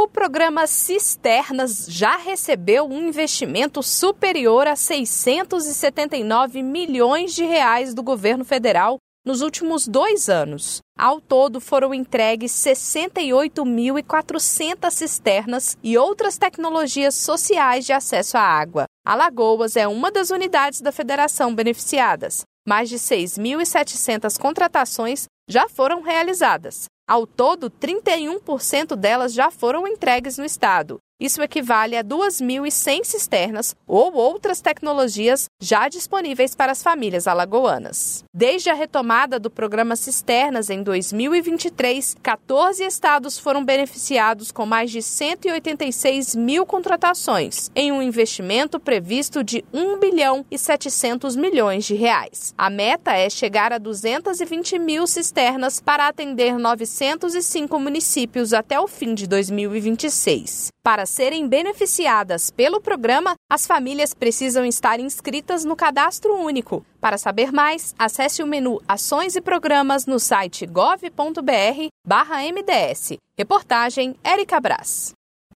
O programa Cisternas já recebeu um investimento superior a 679 milhões de reais do governo federal nos últimos 2 anos. Ao todo, foram entregues 68.400 cisternas e outras tecnologias sociais de acesso à água. Alagoas é uma das unidades da federação beneficiadas. Mais de 6.700 contratações já foram realizadas. Ao todo, 31% delas já foram entregues no estado. Isso equivale a 2.100 cisternas ou outras tecnologias já disponíveis para as famílias alagoanas. Desde a retomada do programa Cisternas em 2023, 14 estados foram beneficiados com mais de 186 mil contratações, em um investimento previsto de 1,7 bilhão de reais. A meta é chegar a 220 mil cisternas para atender 905 municípios até o fim de 2026. Para serem beneficiadas pelo programa, as famílias precisam estar inscritas no Cadastro Único. Para saber mais, acesse o menu Ações e Programas no site gov.br/MDS. Reportagem Érica Brás.